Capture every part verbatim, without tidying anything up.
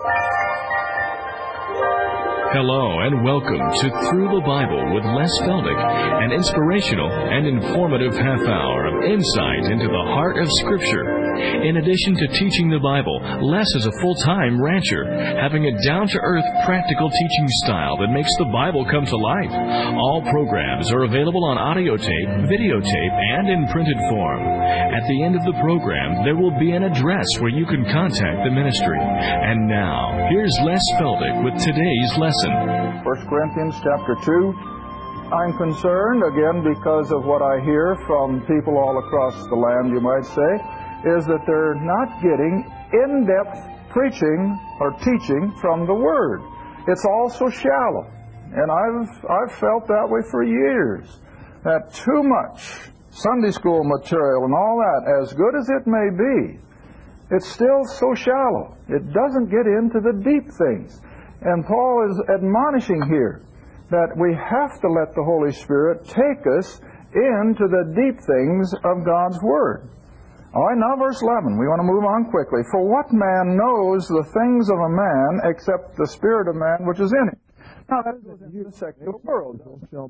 Hello and welcome to Through the Bible with Les Feldick, an inspirational and informative half hour of insight into the heart of Scripture. In addition to teaching the Bible, Les is a full-time rancher, having a down-to-earth, practical teaching style that makes the Bible come to life. All programs are available on audio tape, videotape, and in printed form. At the end of the program, there will be an address where you can contact the ministry. And now, here's Les Feldick with today's lesson. First Corinthians chapter two. I'm concerned, again, because of what I hear from people all across the land, you might say, is that they're not getting in-depth preaching or teaching from the Word. It's all so shallow. And I've, I've felt that way for years. That too much Sunday school material and all that, as good as it may be, it's still so shallow. It doesn't get into the deep things. And Paul is admonishing here that we have to let the Holy Spirit take us into the deep things of God's Word. All right, now verse eleven. We want to move on quickly. For what man knows the things of a man except the spirit of man which is in him? Now that is in the secular world.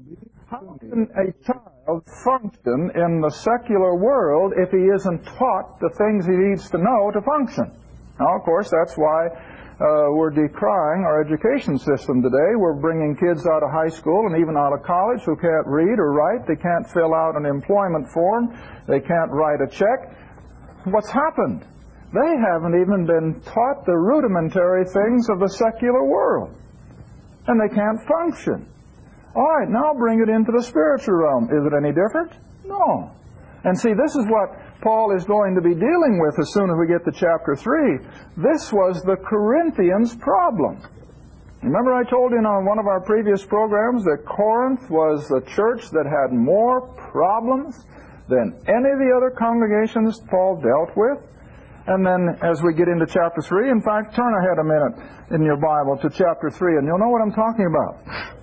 How can a child function in the secular world if he isn't taught the things he needs to know to function? Now, of course, that's why uh, we're decrying our education system today. We're bringing kids out of high school and even out of college who can't read or write. They can't fill out an employment form. They can't write a check. What's happened? They haven't even been taught the rudimentary things of the secular world. And they can't function. All right, now bring it into the spiritual realm. Is it any different? No. And see, this is what Paul is going to be dealing with as soon as we get to chapter three. This was the Corinthians' problem. Remember I told you on one of our previous programs that Corinth was the church that had more problems than any of the other congregations Paul dealt with. And then as we get into chapter three, in fact, turn ahead a minute in your Bible to chapter three, and you'll know what I'm talking about.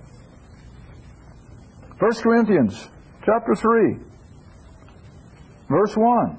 First Corinthians chapter three, verse one.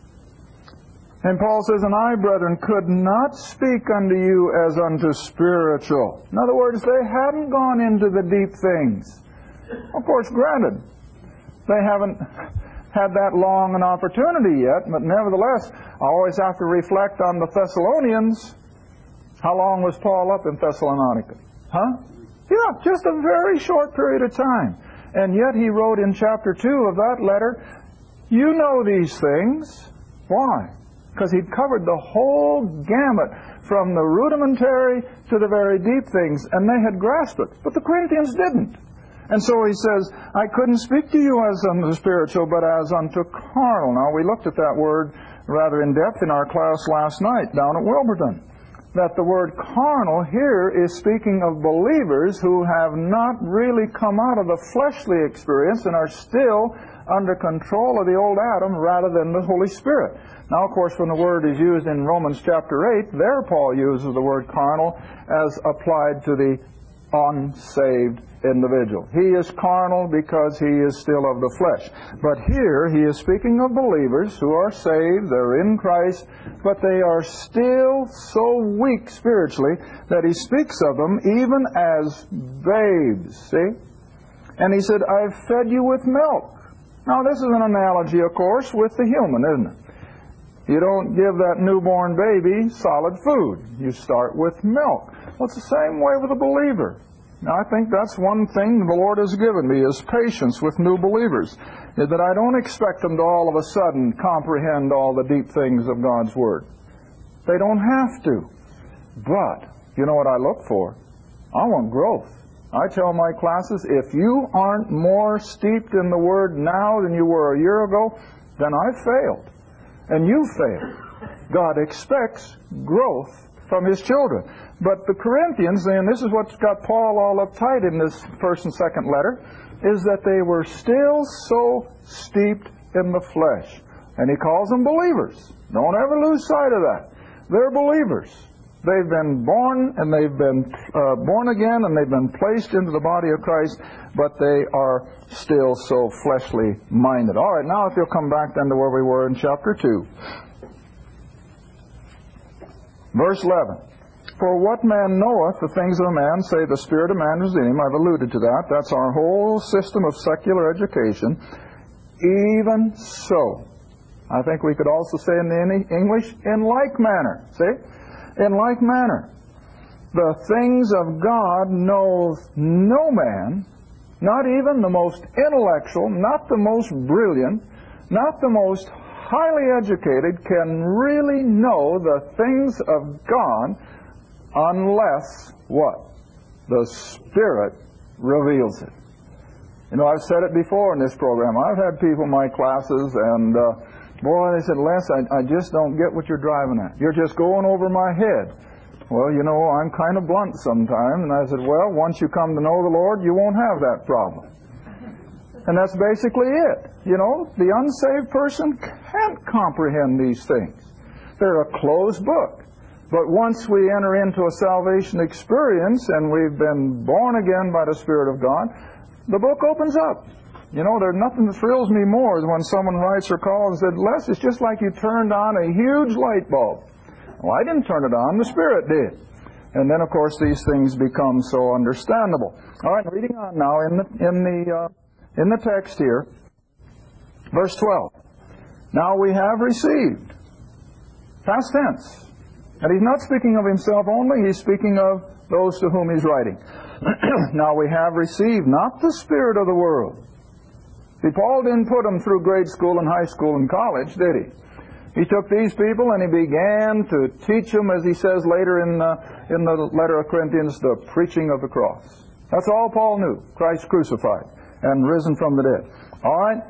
And Paul says, And I, brethren, could not speak unto you as unto spiritual. In other words, they hadn't gone into the deep things. Of course, granted, they haven't had that long an opportunity yet, but nevertheless, I always have to reflect on the Thessalonians. How long was Paul up in Thessalonica? Huh? Yeah, just a very short period of time. And yet he wrote in chapter two of that letter, you know these things. Why? Because he'd covered the whole gamut from the rudimentary to the very deep things, and they had grasped it. But the Corinthians didn't. And so he says, I couldn't speak to you as unto spiritual, but as unto carnal. Now, we looked at that word rather in depth in our class last night down at Wilburton. That the word carnal here is speaking of believers who have not really come out of the fleshly experience and are still under control of the old Adam rather than the Holy Spirit. Now, of course, when the word is used in Romans chapter eight, there Paul uses the word carnal as applied to the unsaved individual. He is carnal because he is still of the flesh. But here he is speaking of believers who are saved, they're in Christ, but they are still so weak spiritually that he speaks of them even as babes. See? And he said, I've fed you with milk. Now this is an analogy, of course, with the human, isn't it? You don't give that newborn baby solid food. You start with milk. Well, it's the same way with a believer. Now, I think that's one thing the Lord has given me is patience with new believers, is that I don't expect them to all of a sudden comprehend all the deep things of God's Word. They don't have to. But, you know what I look for? I want growth. I tell my classes, if you aren't more steeped in the Word now than you were a year ago, then I've failed. And you failed. God expects growth from His children. But the Corinthians, and this is what's got Paul all uptight in this first and second letter, is that they were still so steeped in the flesh. And he calls them believers. Don't ever lose sight of that. They're believers. They've been born, and they've been uh, born again, and they've been placed into the body of Christ, but they are still so fleshly minded. All right, now if you'll come back then to where we were in chapter two. Verse eleven. For what man knoweth the things of a man, save the spirit of man is in him? I've alluded to that. That's our whole system of secular education. Even so, I think we could also say in the English, in like manner. See? In like manner. The things of God knows no man, not even the most intellectual, not the most brilliant, not the most highly educated, can really know the things of God unless what? The Spirit reveals it. You know, I've said it before in this program. I've had people in my classes, and uh, boy, they said, Les, I, I just don't get what you're driving at. You're just going over my head. Well, you know, I'm kind of blunt sometimes. And I said, well, once you come to know the Lord, you won't have that problem. And that's basically it. You know, the unsaved person can't comprehend these things. They're a closed book. But once we enter into a salvation experience and we've been born again by the Spirit of God, the book opens up. You know, there's nothing that thrills me more than when someone writes or calls and said, Les, it's just like you turned on a huge light bulb. Well, I didn't turn it on, the Spirit did. And then, of course, these things become so understandable. All right, reading on now in the, in the, uh, in the text here, verse twelve. Now we have received, past tense. And he's not speaking of himself only, he's speaking of those to whom he's writing. Now we have received not the spirit of the world. See, Paul didn't put them through grade school and high school and college, did he? He took these people and he began to teach them, as he says later in the, in the letter of Corinthians, the preaching of the cross. That's all Paul knew, Christ crucified and risen from the dead. All right?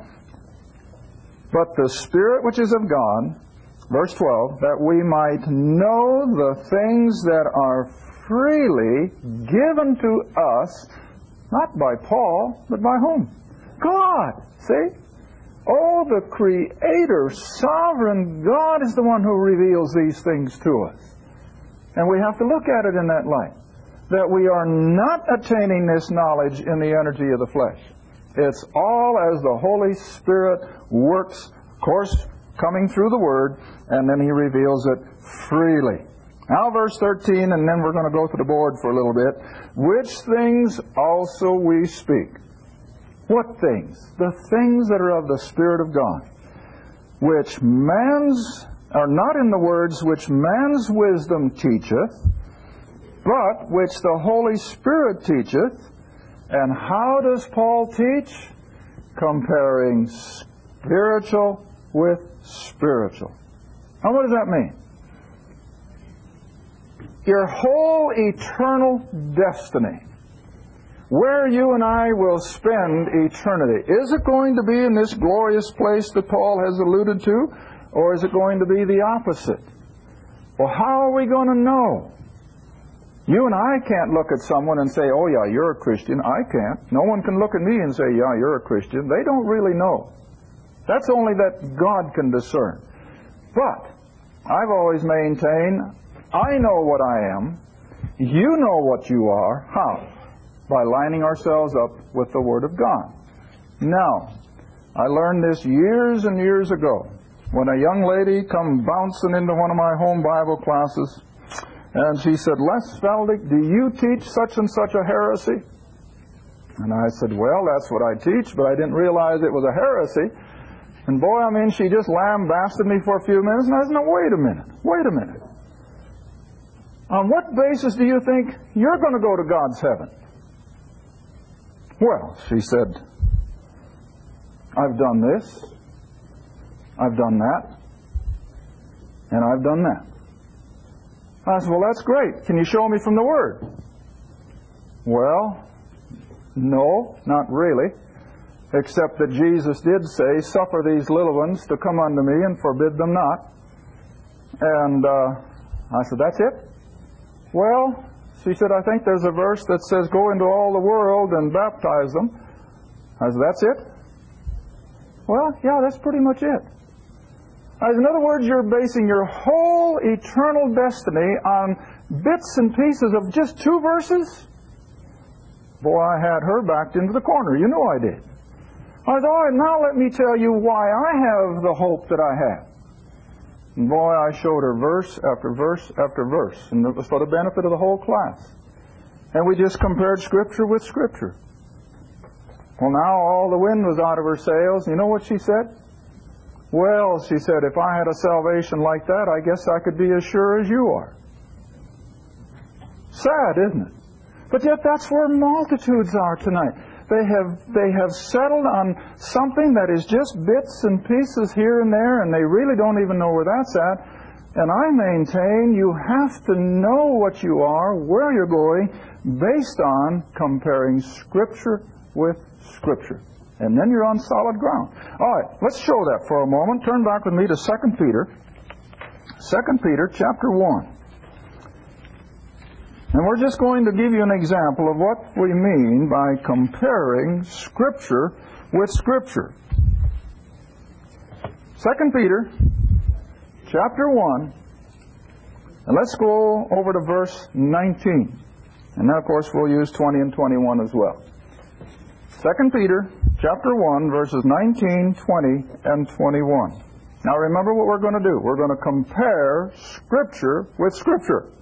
But the Spirit which is of God, verse twelve, that we might know the things that are freely given to us, not by Paul, but by whom? God. See? Oh, the Creator, sovereign God is the one who reveals these things to us. And we have to look at it in that light. That we are not attaining this knowledge in the energy of the flesh. It's all as the Holy Spirit works, of course, coming through the Word, and then He reveals it freely. Now verse thirteen, and then we're going to go to the board for a little bit. Which things also we speak. What things? The things that are of the Spirit of God. Which man's, are not in the words which man's wisdom teacheth, but which the Holy Spirit teacheth. And how does Paul teach? Comparing spiritual with spiritual. Now what does that mean? Your whole eternal destiny, where you and I will spend eternity, is it going to be in this glorious place that Paul has alluded to, or is it going to be the opposite? Well, how are we going to know? You and I can't look at someone and say, oh yeah, you're a Christian. I can't. No one can look at me and say, yeah, you're a Christian. They don't really know. That's only that God can discern. But I've always maintained, I know what I am. You know what you are. How? By lining ourselves up with the Word of God. Now, I learned this years and years ago when a young lady come bouncing into one of my home Bible classes, and she said, Les Feldick, do you teach such and such a heresy? And I said, well, that's what I teach, but I didn't realize it was a heresy. And boy, I mean, she just lambasted me for a few minutes, and I said, no, wait a minute, wait a minute. On what basis do you think you're going to go to God's heaven? Well, she said, I've done this, I've done that, and I've done that. I said, well, that's great. Can you show me from the Word? Well, no, not really. Except that Jesus did say, suffer these little ones to come unto me and forbid them not. And uh, I said, that's it? Well, she said, I think there's a verse that says, go into all the world and baptize them. I said, that's it? Well, yeah, that's pretty much it. I said, in other words, you're basing your whole eternal destiny on bits and pieces of just two verses? Boy, I had her backed into the corner. You know I did. I said, all right, now let me tell you why I have the hope that I have. And boy, I showed her verse after verse after verse, and it was for the benefit of the whole class. And we just compared Scripture with Scripture. Well, now all the wind was out of her sails. You know what she said? Well, she said, if I had a salvation like that, I guess I could be as sure as you are. Sad, isn't it? But yet that's where multitudes are tonight. They have they have settled on something that is just bits and pieces here and there, and they really don't even know where that's at. And I maintain you have to know what you are, where you're going, based on comparing Scripture with Scripture. And then you're on solid ground. All right, let's show that for a moment. Turn back with me to Second Peter. Second Peter chapter one. And we're just going to give you an example of what we mean by comparing Scripture with Scripture. Second Peter chapter one. And let's go over to verse nineteen. And then, of course, we'll use twenty and twenty-one as well. Second Peter chapter one, verses nineteen, twenty, and twenty-one. Now remember what we're going to do. We're going to compare Scripture with Scripture.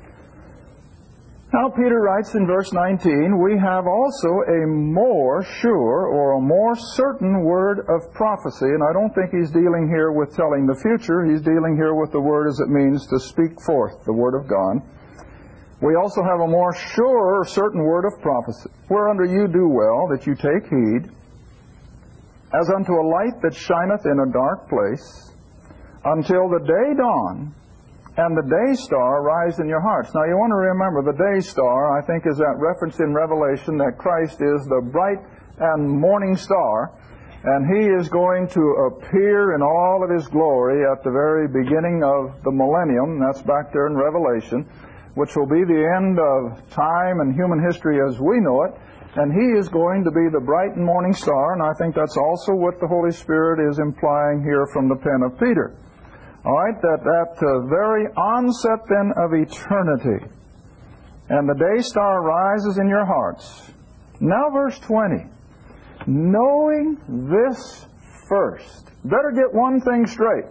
Now Peter writes in verse nineteen, we have also a more sure or a more certain word of prophecy. And I don't think he's dealing here with telling the future. He's dealing here with the word as it means to speak forth, the Word of God. We also have a more sure or certain word of prophecy, whereunto you do well that you take heed, as unto a light that shineth in a dark place, until the day dawn, and the day star rise in your hearts. Now you want to remember, the day star, I think, is that reference in Revelation that Christ is the bright and morning star, and He is going to appear in all of His glory at the very beginning of the millennium. That's back there in Revelation, which will be the end of time and human history as we know it. And He is going to be the bright and morning star, and I think that's also what the Holy Spirit is implying here from the pen of Peter. All right, that at the very onset then of eternity, and the day star rises in your hearts. Now verse twenty, knowing this first. Better get one thing straight.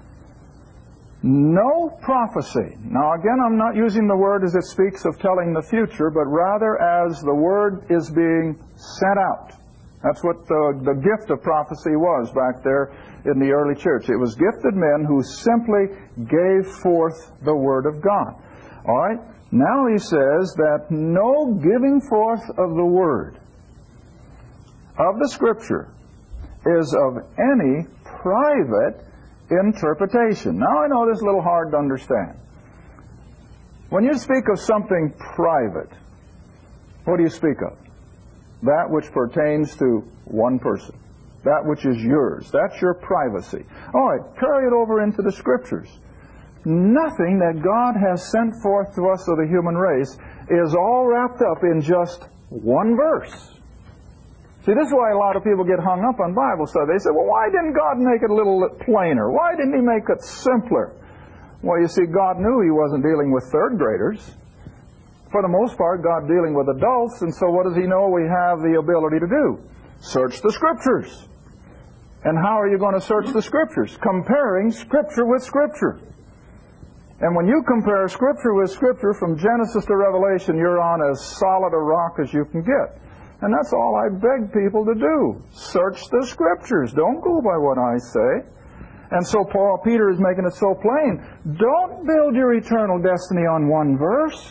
No prophecy. Now again, I'm not using the word as it speaks of telling the future, but rather as the word is being sent out. That's what the, the gift of prophecy was back there in the early church. It was gifted men who simply gave forth the Word of God. All right? Now he says that no giving forth of the Word of the Scripture is of any private interpretation. Now I know this is a little hard to understand. When you speak of something private, what do you speak of? That which pertains to one person. That which is yours. That's your privacy. All right, carry it over into the Scriptures. Nothing that God has sent forth to us of the human race is all wrapped up in just one verse. See, this is why a lot of people get hung up on Bible study. They say, well, why didn't God make it a little plainer? Why didn't He make it simpler? Well, you see, God knew He wasn't dealing with third graders. For the most part, God dealing with adults, and so what does He know we have the ability to do? Search the Scriptures. And how are you going to search the Scriptures? Comparing Scripture with Scripture. And when you compare Scripture with Scripture from Genesis to Revelation, you're on as solid a rock as you can get. And that's all I beg people to do. Search the Scriptures. Don't go by what I say. And so Paul, Peter is making it so plain. Don't build your eternal destiny on one verse.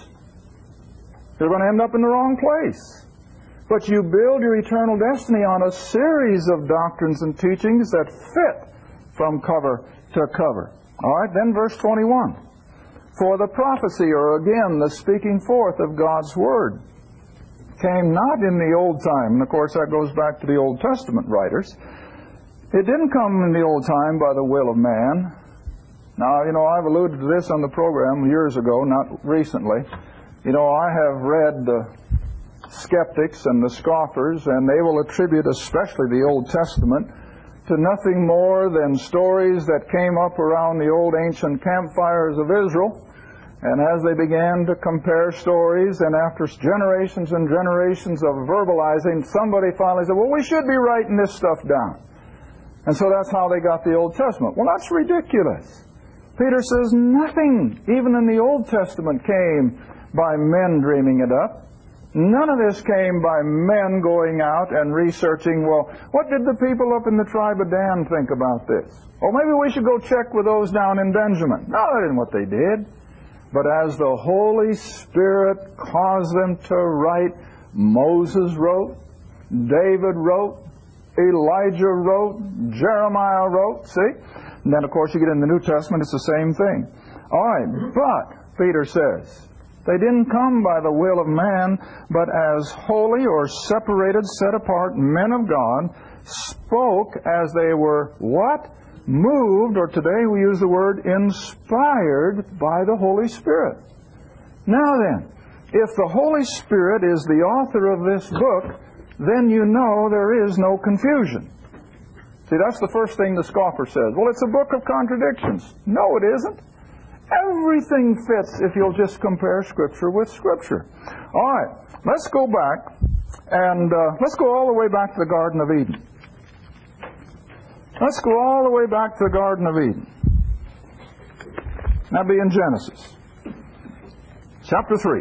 You're going to end up in the wrong place. But you build your eternal destiny on a series of doctrines and teachings that fit from cover to cover. All right, then verse twenty-one. For the prophecy, or again, the speaking forth of God's Word, came not in the old time. And of course, that goes back to the Old Testament writers. It didn't come in the old time by the will of man. Now, you know, I've alluded to this on the program years ago, not recently. You know, I have read the skeptics and the scoffers, and they will attribute especially the Old Testament to nothing more than stories that came up around the old ancient campfires of Israel. And as they began to compare stories, and after generations and generations of verbalizing, somebody finally said, well, we should be writing this stuff down. And so that's how they got the Old Testament. Well, that's ridiculous. Peter says nothing, even in the Old Testament, came by men dreaming it up. None of this came by men going out and researching, well, what did the people up in the tribe of Dan think about this? Or maybe we should go check with those down in Benjamin. No, that isn't what they did. But as the Holy Spirit caused them to write, Moses wrote, David wrote, Elijah wrote, Jeremiah wrote, see? And then, of course, you get in the New Testament, it's the same thing. All right, but, Peter says, they didn't come by the will of man, but as holy or separated, set apart men of God, spoke as they were what? Moved, or today we use the word inspired by the Holy Spirit. Now then, if the Holy Spirit is the author of this book, then you know there is no confusion. See, that's the first thing the scoffer says. Well, it's a book of contradictions. No, it isn't. Everything fits if you'll just compare Scripture with Scripture. All right, let's go back, and uh, let's go all the way back to the Garden of Eden. Let's go all the way back to the Garden of Eden. That'd be in Genesis, chapter three.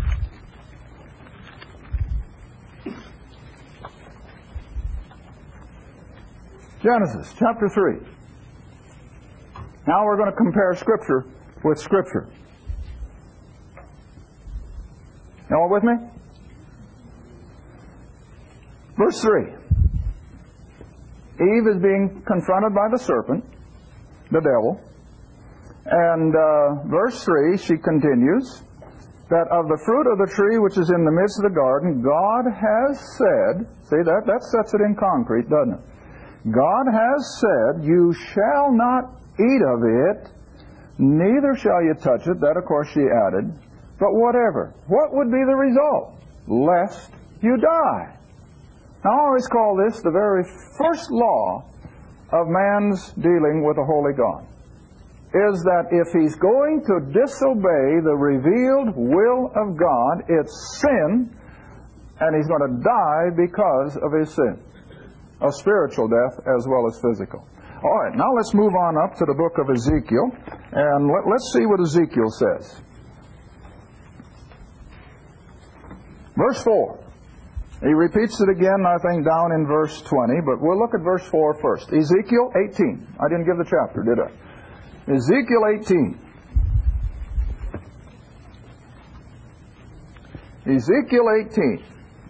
Genesis, chapter three. Now we're going to compare Scripture with Scripture. You all with me? Verse three. Eve is being confronted by the serpent, the devil. And uh, verse three, she continues, that of the fruit of the tree which is in the midst of the garden, God has said, see, that, that sets it in concrete, doesn't it? God has said, you shall not eat of it, neither shall you touch it. That, of course, she added. But whatever. What would be the result? Lest you die. Now, I always call this the very first law of man's dealing with a holy God, is that if he's going to disobey the revealed will of God, it's sin, and he's going to die because of his sin. A spiritual death as well as physical. All right, now let's move on up to the book of Ezekiel, and let, let's see what Ezekiel says. Verse four. He repeats it again, I think, down in verse twenty, but we'll look at verse four first. Ezekiel eighteen. I didn't give the chapter, did I? Ezekiel eighteen. Ezekiel eighteen.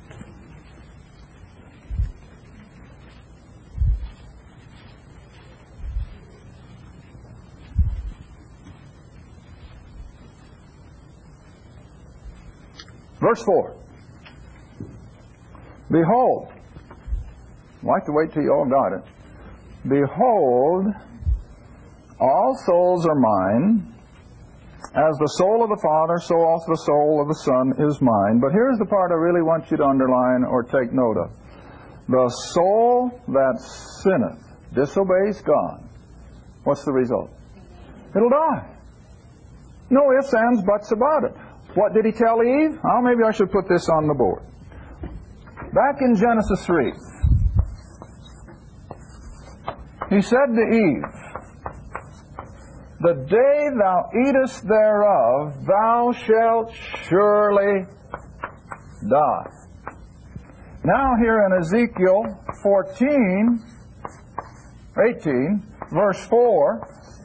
Verse four. Behold, I'd like to wait till you all got it. Behold, all souls are mine. As the soul of the Father, so also the soul of the Son is mine. But here's the part I really want you to underline or take note of. The soul that sinneth, disobeys God, what's the result? It'll die. No ifs, ands, buts about it. What did he tell Eve? Oh, maybe I should put this on the board. Back in Genesis three, he said to Eve, the day thou eatest thereof, thou shalt surely die. Now here in Ezekiel fourteen, eighteen, verse four,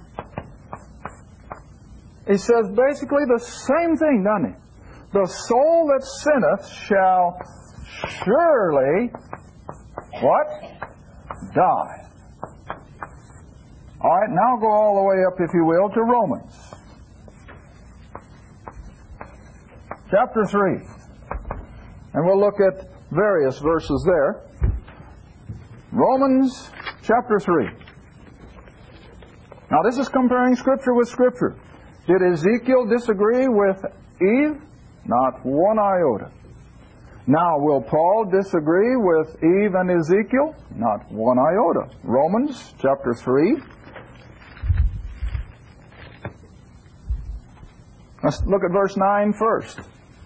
he says basically the same thing, doesn't he? The soul that sinneth shall surely, what? Die. All right, now go all the way up, if you will, to Romans. Chapter three. And we'll look at various verses there. Romans chapter three. Now this is comparing Scripture with Scripture. Did Ezekiel disagree with Eve? Not one iota. Now, will Paul disagree with Eve and Ezekiel? Not one iota. Romans chapter three. Let's look at verse nine first.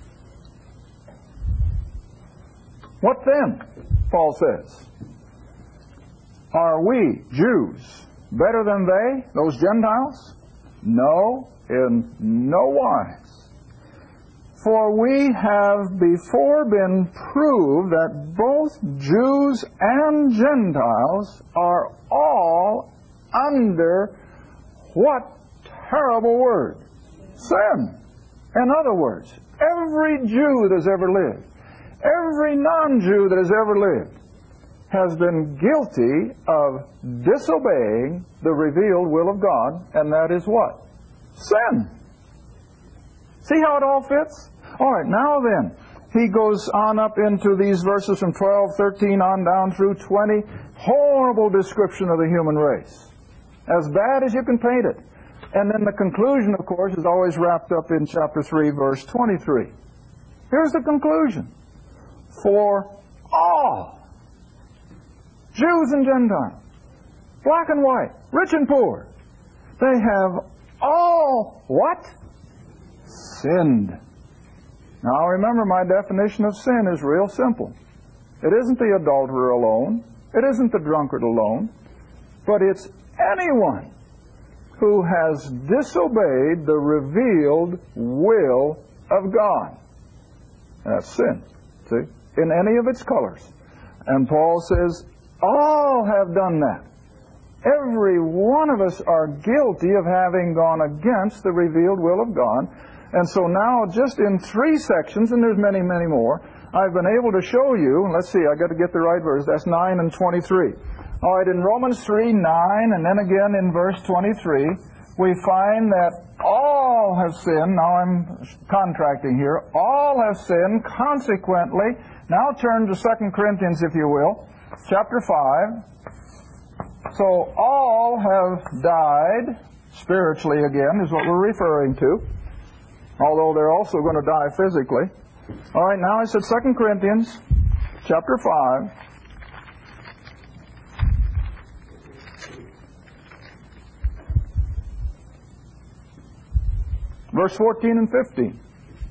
What then, Paul says? Are we, Jews, better than they, those Gentiles? No, in no wise. For we have before been proved that both Jews and Gentiles are all under what terrible word? Sin. In other words, every Jew that has ever lived, every non-Jew that has ever lived, has been guilty of disobeying the revealed will of God, and that is what? Sin. See how it all fits? All right, now then, he goes on up into these verses from twelve, thirteen on down through twenty. Horrible description of the human race. As bad as you can paint it. And then the conclusion, of course, is always wrapped up in chapter three, verse twenty-three. Here's the conclusion. For all, Jews and Gentiles, black and white, rich and poor, they have all what? Sinned. Now remember, my definition of sin is real simple. It isn't the adulterer alone. It isn't the drunkard alone. But it's anyone who has disobeyed the revealed will of God. That's sin, see, in any of its colors. And Paul says, all have done that. Every one of us are guilty of having gone against the revealed will of God. And so now, just in three sections, and there's many, many more, I've been able to show you, let's see, I've got to get the right verse, that's nine and twenty-three. All right, in Romans three, nine, and then again in verse twenty-three, we find that all have sinned. Now I'm contracting here. All have sinned, consequently. Now turn to Second Corinthians, if you will, chapter five. So all have died, spiritually again, is what we're referring to, although they're also going to die physically. All right, now I said Second Corinthians, chapter five. Verse fourteen and fifteen.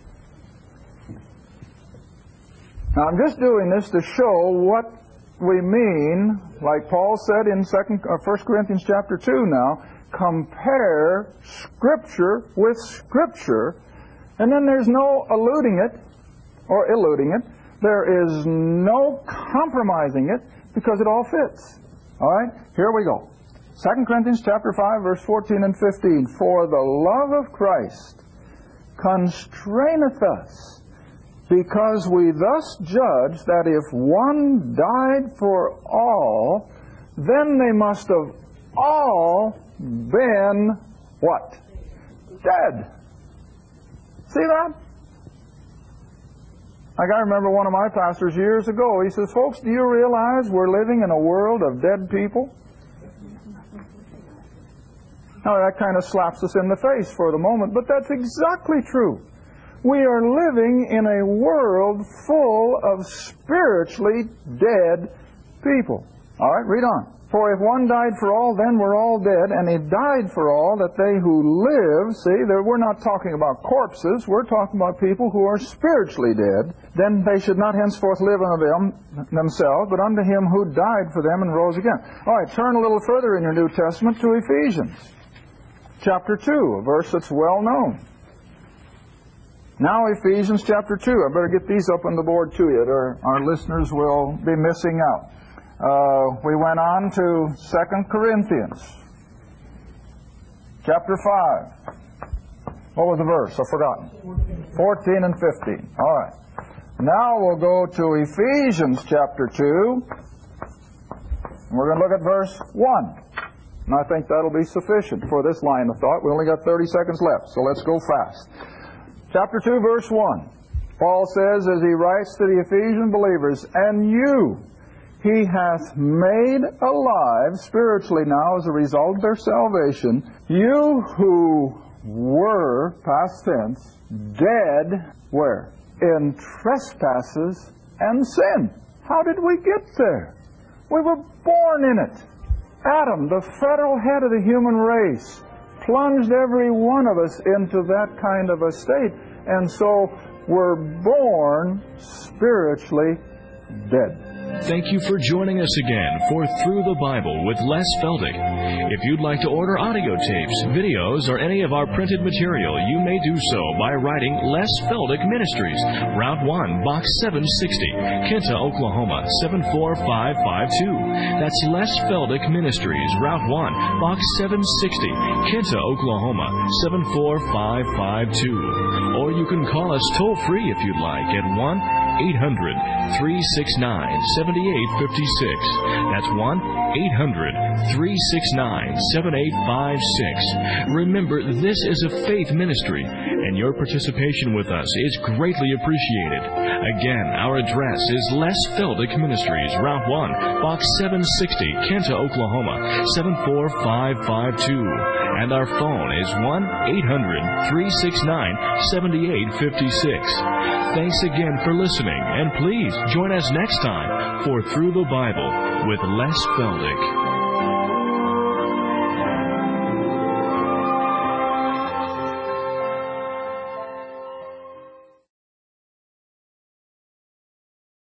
Now I'm just doing this to show what we mean, like Paul said in second, uh, First Corinthians chapter two now, compare Scripture with Scripture, and then there's no eluding it, or eluding it. There is no compromising it, because it all fits. All right, here we go. Second Corinthians chapter five, verse fourteen and fifteen. For the love of Christ constraineth us, because we thus judge that if one died for all, then they must have all been what? Dead. See that? Like I remember one of my pastors years ago, he says, folks, do you realize we're living in a world of dead people? Now that kind of slaps us in the face for the moment, but that's exactly true. We are living in a world full of spiritually dead people. All right, read on. For if one died for all, then we're all dead, and he died for all, that they who live, see, there, we're not talking about corpses, we're talking about people who are spiritually dead, then they should not henceforth live unto them themselves, but unto him who died for them and rose again. All right, turn a little further in your New Testament to Ephesians, chapter two, a verse that's well known. Now Ephesians chapter two, I better get these up on the board to you, or our listeners will be missing out. Uh, we went on to Second Corinthians, chapter five. What was the verse? I've forgotten. fourteen and fifteen. All right. Now we'll go to Ephesians chapter two. We're going to look at verse one. And I think that'll be sufficient for this line of thought. We only got thirty seconds left, so let's go fast. Chapter two, verse one. Paul says, as he writes to the Ephesian believers, and you he hath made alive spiritually now as a result of their salvation, you who were, past tense, dead, where? In trespasses and sin. How did we get there? We were born in it. Adam, the federal head of the human race, plunged every one of us into that kind of a state, and so we're born spiritually dead. Thank you for joining us again for Through the Bible with Les Feldick. If you'd like to order audio tapes, videos, or any of our printed material, you may do so by writing Les Feldick Ministries, Route one, Box seven sixty, Kinta, Oklahoma, seven four five five two. That's Les Feldick Ministries, Route one, Box seven sixty, Kinta, Oklahoma, seven four five five two. Or you can call us toll-free if you'd like at one eight hundred, three six nine, seven eight five six. That's one eight hundred, three six nine, seven eight five six. Remember, this is a faith ministry, and your participation with us is greatly appreciated. Again, our address is Les Feldick Ministries, Route one, Box seven sixty, Kinta, Oklahoma, seven four five five two. And our phone is one eight hundred, three six nine, seven eight five six. Thanks again for listening, and please join us next time for Through the Bible with Les Feldick.